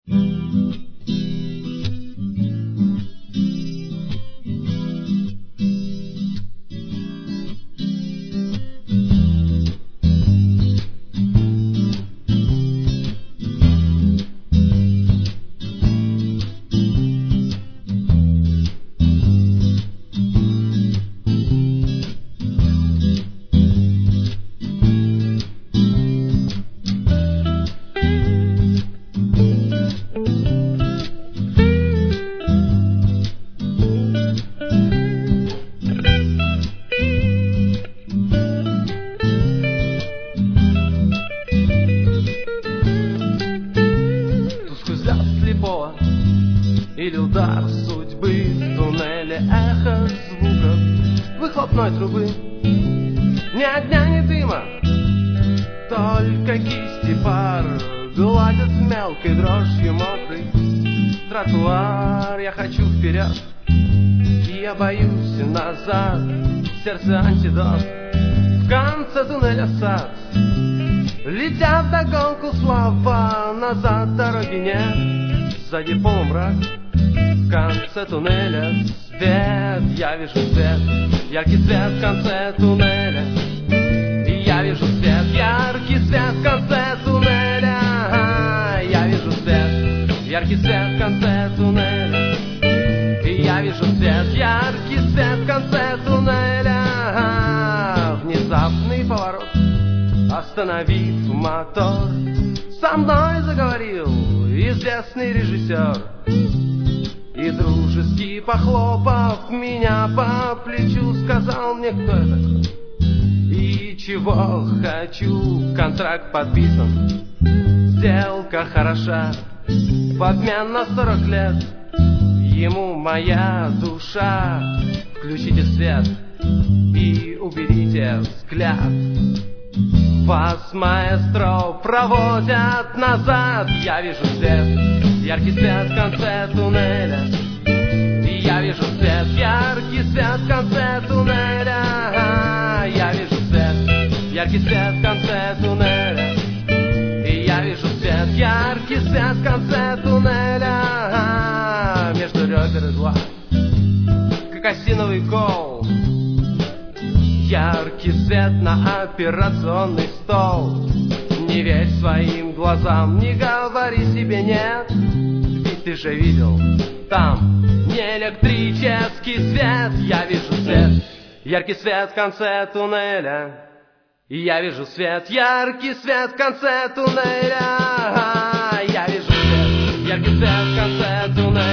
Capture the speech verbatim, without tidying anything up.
Или удар судьбы в туннеле, эхо звуков выхлопной трубы. Ни огня, ни дыма, только кисти пар гладят мелкой дрожью мокрый тротуар. Я хочу вперед, и я боюсь назад. Сердце антидот, в конце туннеля сад. Летят вдогонку слова, назад дороги нет. Сзади полумрак, в конце туннеля свет. Я вижу свет, яркий свет в конце туннеля. И я вижу свет, яркий свет в конце туннеля. Я вижу свет, яркий свет в конце туннеля. И я вижу свет, яркий свет в конце туннеля. Внезапный поворот, остановив мотор, со мной заговорил известный режиссер. И дружески похлопав меня по плечу, сказал мне, кто я такой и чего хочу. Контракт подписан, сделка хороша, в обмен на сорок лет ему моя душа. Включите свет и уберите взгляд. Вас, маэстро, проводят назад. Я вижу свет, яркий свет в конце туннеля. И я вижу свет, яркий свет в конце туннеля. Я вижу свет, яркий свет в конце туннеля. И я вижу свет, яркий свет в конце туннеля. Между ребер и глаз, как осиновый кол, яркий свет на операционный стол. Не верь своим глазам, не говори себе нет, ведь ты же видел там не электрический свет. Я вижу свет, яркий свет в конце туннеля. И я вижу свет, яркий свет в конце туннеля. Я вижу свет, яркий свет в конце туннеля.